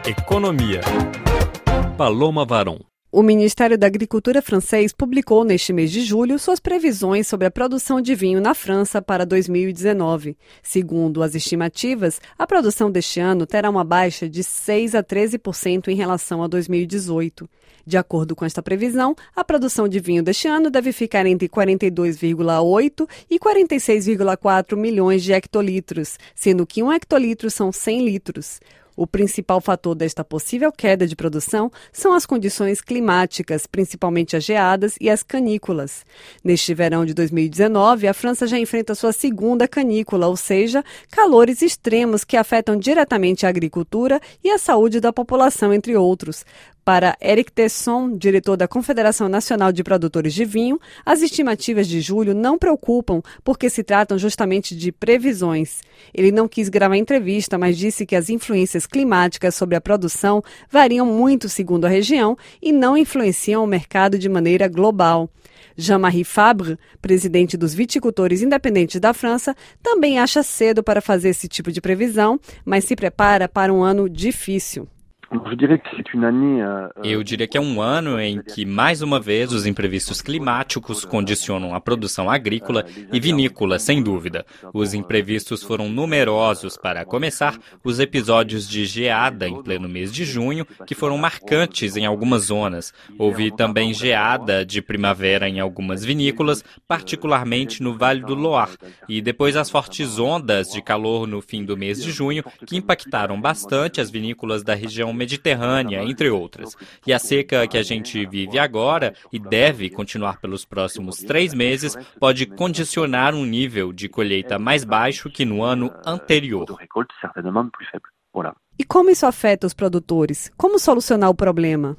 Economia. Paloma Varon. O Ministério da Agricultura francês publicou neste mês de julho suas previsões sobre a produção de vinho na França para 2019. Segundo as estimativas, a produção deste ano terá uma baixa de 6 a 13% em relação a 2018. De acordo com esta previsão, a produção de vinho deste ano deve ficar entre 42,8 e 46,4 milhões de hectolitros, sendo que 1 hectolitro são 100 litros. O principal fator desta possível queda de produção são as condições climáticas, principalmente as geadas e as canículas. Neste verão de 2019, a França já enfrenta sua segunda canícula, ou seja, calores extremos que afetam diretamente a agricultura e a saúde da população, entre outros. Para Éric Tesson, diretor da Confederação Nacional de Produtores de Vinho, as estimativas de julho não preocupam porque se tratam justamente de previsões. Ele não quis gravar entrevista, mas disse que as influências climáticas sobre a produção variam muito segundo a região e não influenciam o mercado de maneira global. Jean-Marie Fabre, presidente dos viticultores independentes da França, também acha cedo para fazer esse tipo de previsão, mas se prepara para um ano difícil. Eu diria que é um ano em que, mais uma vez, os imprevistos climáticos condicionam a produção agrícola e vinícola, sem dúvida. Os imprevistos foram numerosos. Para começar, os episódios de geada em pleno mês de junho, que foram marcantes em algumas zonas. Houve também geada de primavera em algumas vinícolas, particularmente no Vale do Loire. E depois as fortes ondas de calor no fim do mês de junho, que impactaram bastante as vinícolas da região Mediterrânea, entre outras. E a seca que a gente vive agora e deve continuar pelos próximos 3 meses pode condicionar um nível de colheita mais baixo que no ano anterior. E como isso afeta os produtores? Como solucionar o problema?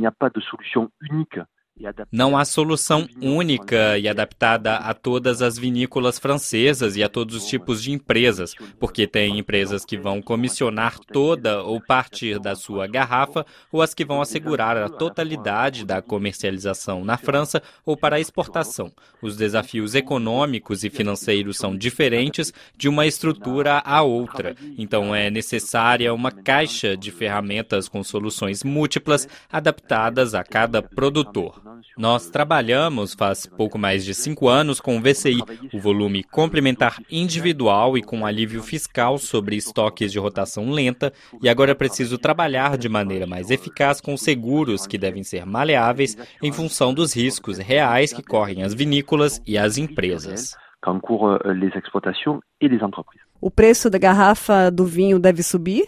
Não há solução única e adaptada a todas as vinícolas francesas e a todos os tipos de empresas, porque tem empresas que vão comissionar toda ou parte da sua garrafa ou as que vão assegurar a totalidade da comercialização na França ou para a exportação. Os desafios econômicos e financeiros são diferentes de uma estrutura à outra, então é necessária uma caixa de ferramentas com soluções múltiplas adaptadas a cada produtor. Nós trabalhamos faz pouco mais de 5 anos com o VCI, o volume complementar individual e com alívio fiscal sobre estoques de rotação lenta, e agora é preciso trabalhar de maneira mais eficaz com seguros que devem ser maleáveis em função dos riscos reais que correm as vinícolas e as empresas. O preço da garrafa do vinho deve subir?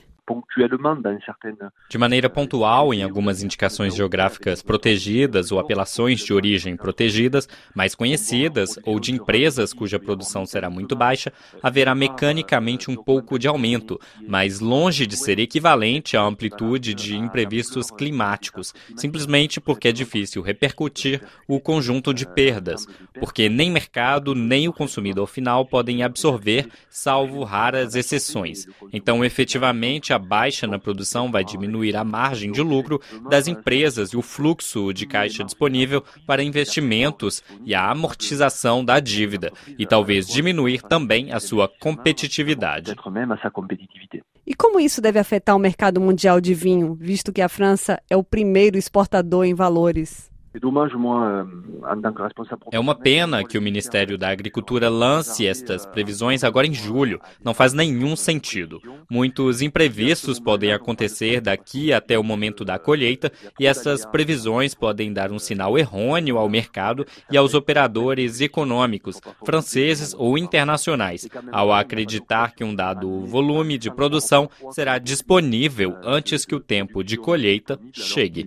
De maneira pontual, em algumas indicações geográficas protegidas ou apelações de origem protegidas, mais conhecidas, ou de empresas cuja produção será muito baixa, haverá mecanicamente um pouco de aumento, mas longe de ser equivalente à amplitude de imprevistos climáticos, simplesmente porque é difícil repercutir o conjunto de perdas, porque nem mercado nem o consumidor final podem absorver, salvo raras exceções. Então, efetivamente, a baixa na produção vai diminuir a margem de lucro das empresas e o fluxo de caixa disponível para investimentos e a amortização da dívida, e talvez diminuir também a sua competitividade. E como isso deve afetar o mercado mundial de vinho, visto que a França é o primeiro exportador em valores? É uma pena que o Ministério da Agricultura lance estas previsões agora em julho. Não faz nenhum sentido. Muitos imprevistos podem acontecer daqui até o momento da colheita e essas previsões podem dar um sinal errôneo ao mercado e aos operadores econômicos, franceses ou internacionais, ao acreditar que um dado volume de produção será disponível antes que o tempo de colheita chegue.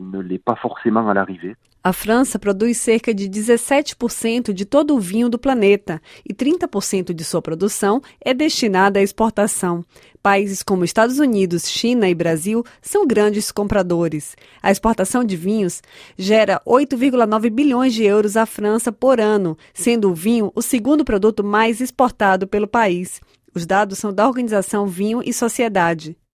A França produz cerca de 17% de todo o vinho do planeta e 30% de sua produção é destinada à exportação. Países como Estados Unidos, China e Brasil são grandes compradores. A exportação de vinhos gera 8,9 bilhões de euros à França por ano, sendo o vinho o segundo produto mais exportado pelo país. Os dados são da organização Vinho e Sociedade.